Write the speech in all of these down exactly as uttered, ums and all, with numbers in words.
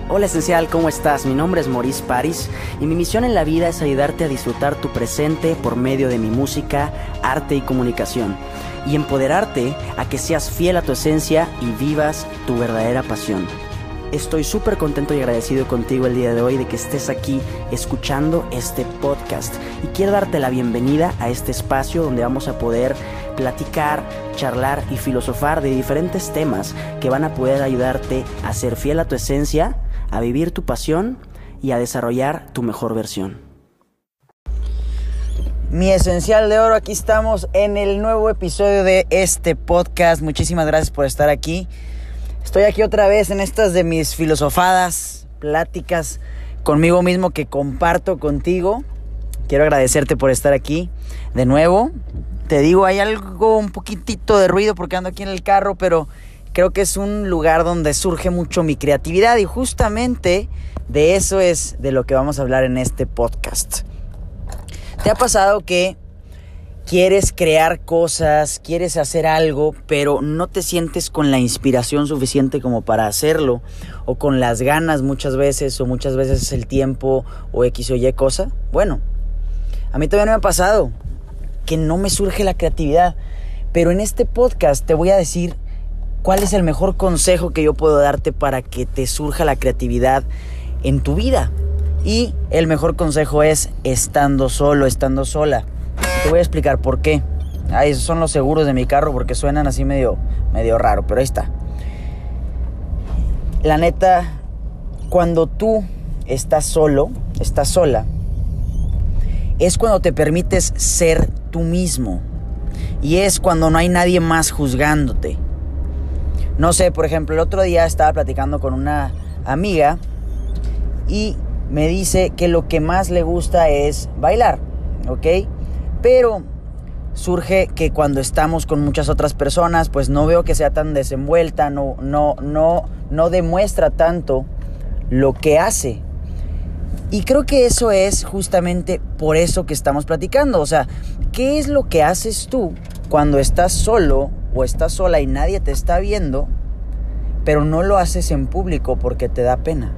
Hola Esencial, ¿cómo estás? Mi nombre es Maurice Paris y mi misión en la vida es ayudarte a disfrutar tu presente por medio de mi música, arte y comunicación, y empoderarte a que seas fiel a tu esencia y vivas tu verdadera pasión. Estoy súper contento y agradecido contigo el día de hoy de que estés aquí escuchando este podcast, y quiero darte la bienvenida a este espacio donde vamos a poder platicar, charlar y filosofar de diferentes temas que van a poder ayudarte a ser fiel a tu esencia, a vivir tu pasión y a desarrollar tu mejor versión. Mi Esencial de Oro, aquí estamos en el nuevo episodio de este podcast. Muchísimas gracias por estar aquí. Estoy aquí otra vez en estas de mis filosofadas, pláticas conmigo mismo que comparto contigo. Quiero agradecerte por estar aquí de nuevo. Te digo, hay algo, un poquitito de ruido porque ando aquí en el carro, pero creo que es un lugar donde surge mucho mi creatividad, y justamente de eso es de lo que vamos a hablar en este podcast. ¿Te ha pasado que quieres crear cosas, quieres hacer algo, pero no te sientes con la inspiración suficiente como para hacerlo, o con las ganas muchas veces, o muchas veces es el tiempo o X o Y cosa? Bueno, a mí todavía no me ha pasado que no me surge la creatividad, pero en este podcast te voy a decir cuál es el mejor consejo que yo puedo darte para que te surja la creatividad en tu vida. Y el mejor consejo es estando solo, estando sola. Te voy a explicar por qué. Ah, esos son los seguros de mi carro porque suenan así medio, medio raro, pero ahí está. La neta, cuando tú estás solo, estás sola, es cuando te permites ser tú mismo. Y es cuando no hay nadie más juzgándote. No sé, por ejemplo, el otro día estaba platicando con una amiga y me dice que lo que más le gusta es bailar, ¿ok? Pero surge que cuando estamos con muchas otras personas, pues no veo que sea tan desenvuelta, no, no, no, no demuestra tanto lo que hace. Y creo que eso es justamente por eso que estamos platicando. O sea, ¿qué es lo que haces tú cuando estás solo o estás sola y nadie te está viendo, pero no lo haces en público porque te da pena?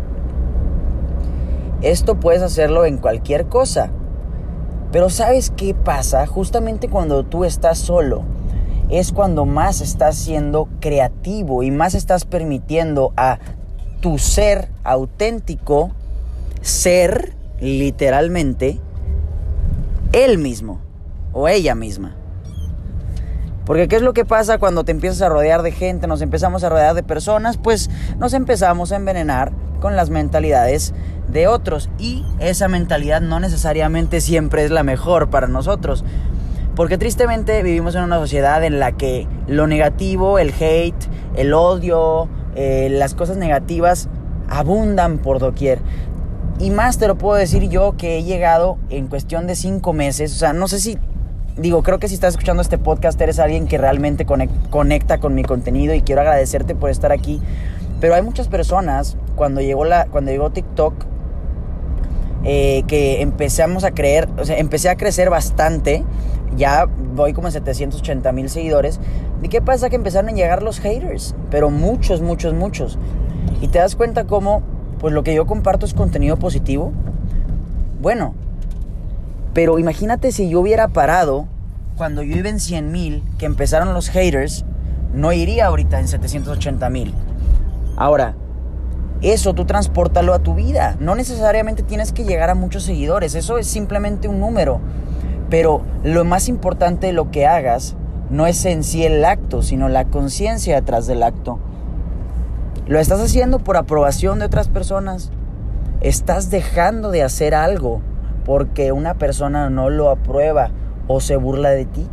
Esto puedes hacerlo en cualquier cosa. Pero ¿sabes qué pasa? Justamente cuando tú estás solo es cuando más estás siendo creativo y más estás permitiendo a tu ser auténtico ser literalmente él mismo o ella misma. Porque ¿qué es lo que pasa cuando te empiezas a rodear de gente, nos empezamos a rodear de personas? Pues nos empezamos a envenenar con las mentalidades de otros, y esa mentalidad no necesariamente siempre es la mejor para nosotros, porque tristemente vivimos en una sociedad en la que lo negativo, el hate, el odio, eh, las cosas negativas abundan por doquier. Y más te lo puedo decir yo, que he llegado en cuestión de cinco meses, o sea, no sé si, digo, creo que si estás escuchando este podcast eres alguien que realmente conecta con mi contenido, y quiero agradecerte por estar aquí. Pero hay muchas personas, cuando llegó, la, cuando llegó TikTok, eh, que empezamos a creer, o sea, empecé a crecer bastante, ya voy como en setecientos ochenta mil seguidores. ¿Y qué pasa? Que empezaron a llegar los haters, pero muchos, muchos, muchos. Y te das cuenta cómo, pues lo que yo comparto es contenido positivo. Bueno, pero imagínate si yo hubiera parado cuando yo iba en cien mil, que empezaron los haters, no iría ahorita en setecientos ochenta mil. Ahora, eso tú transpórtalo a tu vida. No necesariamente tienes que llegar a muchos seguidores, eso es simplemente un número. Pero lo más importante de lo que hagas no es en sí el acto, sino la conciencia detrás del acto. ¿Lo estás haciendo por aprobación de otras personas? ¿Estás dejando de hacer algo porque una persona no lo aprueba o se burla de ti?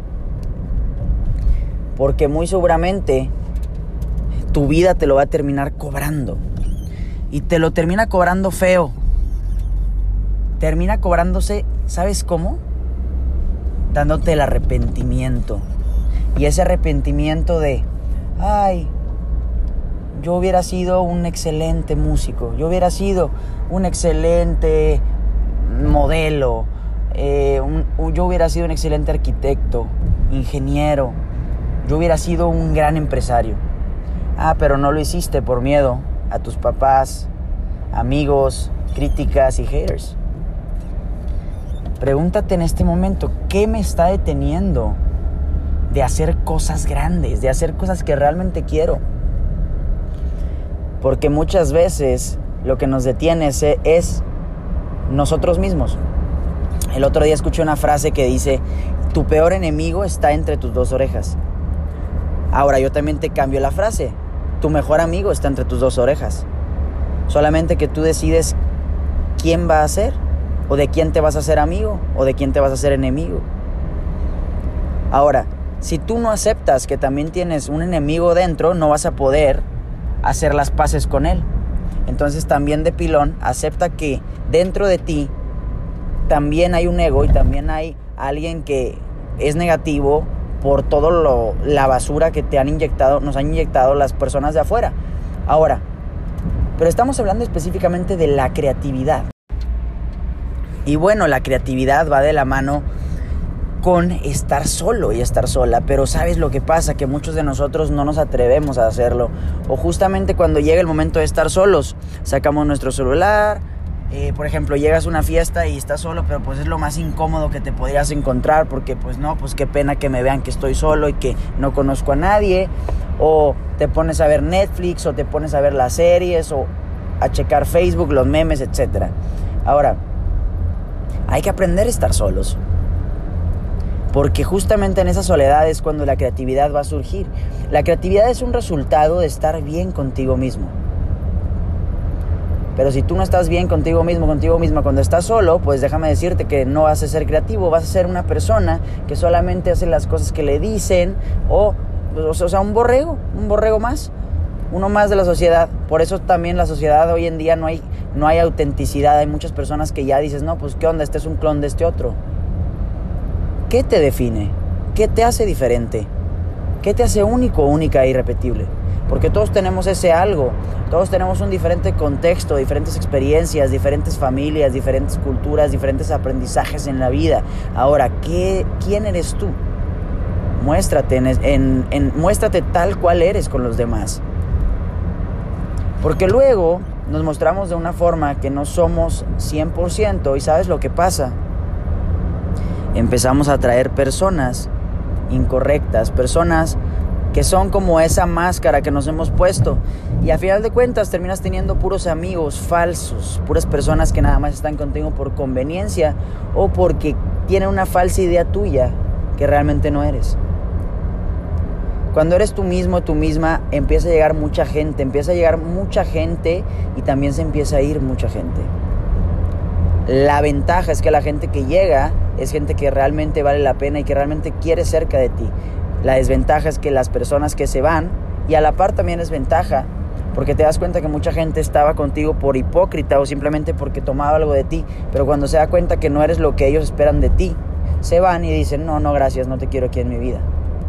Porque muy seguramente tu vida te lo va a terminar cobrando. Y te lo termina cobrando feo. Termina cobrándose, ¿sabes cómo? Dándote el arrepentimiento. Y ese arrepentimiento de, ay, yo hubiera sido un excelente músico, yo hubiera sido un excelente modelo, eh, un, yo hubiera sido un excelente arquitecto, ingeniero, yo hubiera sido un gran empresario. Ah, pero no lo hiciste por miedo a tus papás, amigos, críticas y haters. Pregúntate en este momento, ¿qué me está deteniendo de hacer cosas grandes, de hacer cosas que realmente quiero? Porque muchas veces lo que nos detiene es, es nosotros mismos. El otro día escuché una frase que dice, tu peor enemigo está entre tus dos orejas. Ahora yo también te cambio la frase, tu mejor amigo está entre tus dos orejas. Solamente que tú decides quién va a ser, o de quién te vas a hacer amigo, o de quién te vas a hacer enemigo. Ahora, si tú no aceptas que también tienes un enemigo dentro, no vas a poder hacer las paces con él. Entonces también de pilón, acepta que dentro de ti también hay un ego y también hay alguien que es negativo por todo lo, la basura que te han inyectado, nos han inyectado las personas de afuera. Ahora, pero estamos hablando específicamente de la creatividad. Y bueno, la creatividad va de la mano con estar solo y estar sola, pero ¿sabes lo que pasa? Que muchos de nosotros no nos atrevemos a hacerlo, o justamente cuando llega el momento de estar solos, sacamos nuestro celular, eh, por ejemplo, llegas a una fiesta y estás solo, pero pues es lo más incómodo que te podrías encontrar, porque pues no, pues qué pena que me vean que estoy solo y que no conozco a nadie, o te pones a ver Netflix, o te pones a ver las series, o a checar Facebook, los memes, etcétera. Ahora, hay que aprender a estar solos, porque justamente en esa soledad es cuando la creatividad va a surgir. La creatividad es un resultado de estar bien contigo mismo. Pero si tú no estás bien contigo mismo, contigo misma cuando estás solo, pues déjame decirte que no vas a ser creativo, vas a ser una persona que solamente hace las cosas que le dicen, o, o sea, un borrego, un borrego más, uno más de la sociedad. Por eso también la sociedad hoy en día no hay, no hay autenticidad. Hay muchas personas que ya dices, no, pues qué onda, este es un clon de este otro. ¿Qué te define? ¿Qué te hace diferente? ¿Qué te hace único, única e irrepetible? Porque todos tenemos ese algo. Todos tenemos un diferente contexto, diferentes experiencias, diferentes familias, diferentes culturas, diferentes aprendizajes en la vida. Ahora, ¿qué, ¿quién eres tú? Muéstrate, en, en, en, muéstrate tal cual eres con los demás. Porque luego nos mostramos de una forma que no somos cien por ciento, y ¿sabes lo que pasa? Empezamos a atraer personas incorrectas, personas que son como esa máscara que nos hemos puesto, y a final de cuentas terminas teniendo puros amigos falsos, puras personas que nada más están contigo por conveniencia o porque tienen una falsa idea tuya que realmente no eres. Cuando eres tú mismo, tú misma, empieza a llegar mucha gente, empieza a llegar mucha gente y también se empieza a ir mucha gente. La ventaja es que la gente que llega es gente que realmente vale la pena y que realmente quiere cerca de ti. La desventaja es que las personas que se van, y a la par también es ventaja, porque te das cuenta que mucha gente estaba contigo por hipócrita o simplemente porque tomaba algo de ti, pero cuando se da cuenta que no eres lo que ellos esperan de ti, se van y dicen, no, no, gracias, no te quiero aquí en mi vida.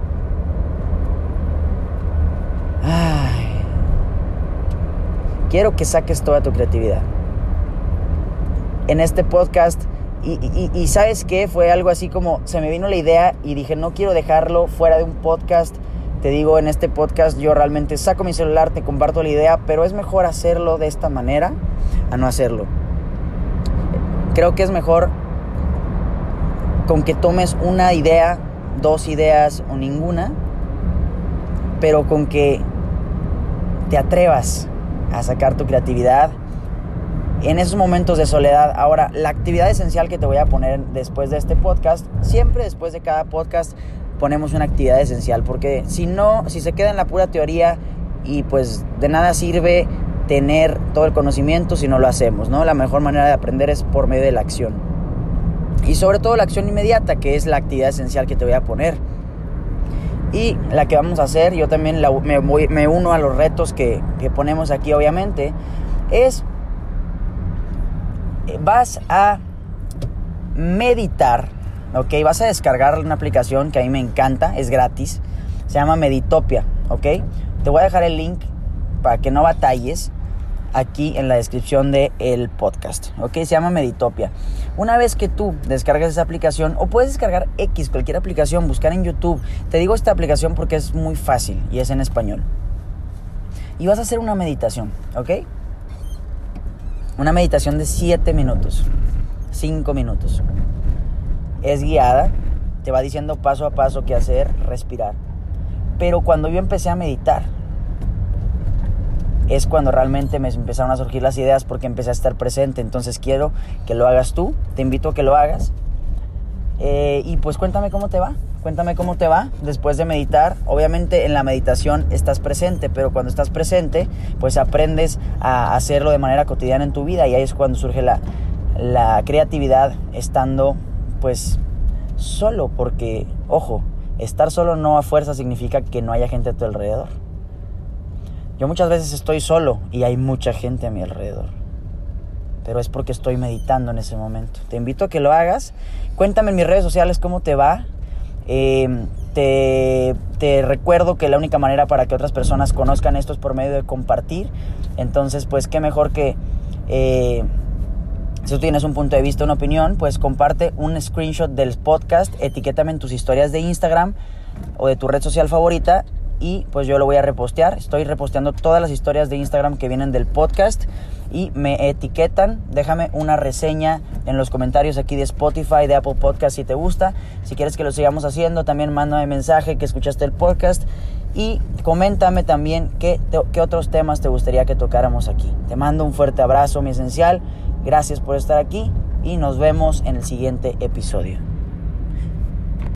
Ay. Quiero que saques toda tu creatividad en este podcast. Y, y, y ¿sabes qué? Fue algo así como, se me vino la idea y dije, no quiero dejarlo fuera de un podcast. Te digo, en este podcast yo realmente saco mi celular, te comparto la idea, pero es mejor hacerlo de esta manera a no hacerlo. Creo que es mejor con que tomes una idea, dos ideas o ninguna, pero con que te atrevas a sacar tu creatividad en esos momentos de soledad. Ahora, la actividad esencial que te voy a poner después de este podcast, siempre después de cada podcast ponemos una actividad esencial, porque si no, si se queda en la pura teoría, y pues de nada sirve tener todo el conocimiento si no lo hacemos, ¿no? La mejor manera de aprender es por medio de la acción, y sobre todo la acción inmediata, que es la actividad esencial que te voy a poner. Y la que vamos a hacer, yo también la, me, voy, me uno a los retos que, que ponemos aquí, obviamente, es vas a meditar, ¿ok? Vas a descargar una aplicación que a mí me encanta, es gratis, se llama Meditopia, ¿ok? Te voy a dejar el link para que no batalles aquí en la descripción del podcast, ¿ok? Se llama Meditopia. Una vez que tú descargas esa aplicación, o puedes descargar X, cualquier aplicación, buscar en YouTube. Te digo esta aplicación porque es muy fácil y es en español. Y vas a hacer una meditación, ¿ok? Una meditación de siete minutos, cinco minutos. Es guiada, te va diciendo paso a paso qué hacer, respirar. Pero cuando yo empecé a meditar, es cuando realmente me empezaron a surgir las ideas porque empecé a estar presente. Entonces quiero que lo hagas tú, te invito a que lo hagas. Eh, y pues cuéntame cómo te va, cuéntame cómo te va después de meditar. Obviamente en la meditación estás presente, pero cuando estás presente, pues aprendes a hacerlo de manera cotidiana en tu vida. Y ahí es cuando surge la, la creatividad estando pues solo. Porque, ojo, estar solo no a fuerza significa que no haya gente a tu alrededor. Yo muchas veces estoy solo y hay mucha gente a mi alrededor, pero es porque estoy meditando en ese momento. Te invito a que lo hagas. Cuéntame en mis redes sociales cómo te va. Eh, te, te recuerdo que la única manera para que otras personas conozcan esto es por medio de compartir. Entonces, pues qué mejor que eh, si tú tienes un punto de vista, una opinión, pues comparte un screenshot del podcast, etiquétame en tus historias de Instagram o de tu red social favorita. Y pues yo lo voy a repostear. Estoy reposteando todas las historias de Instagram que vienen del podcast. Y me etiquetan. Déjame una reseña en los comentarios aquí de Spotify, de Apple Podcast si te gusta. Si quieres que lo sigamos haciendo, también mándame mensaje que escuchaste el podcast. Y coméntame también qué, te, qué otros temas te gustaría que tocáramos aquí. Te mando un fuerte abrazo, mi esencial. Gracias por estar aquí y nos vemos en el siguiente episodio.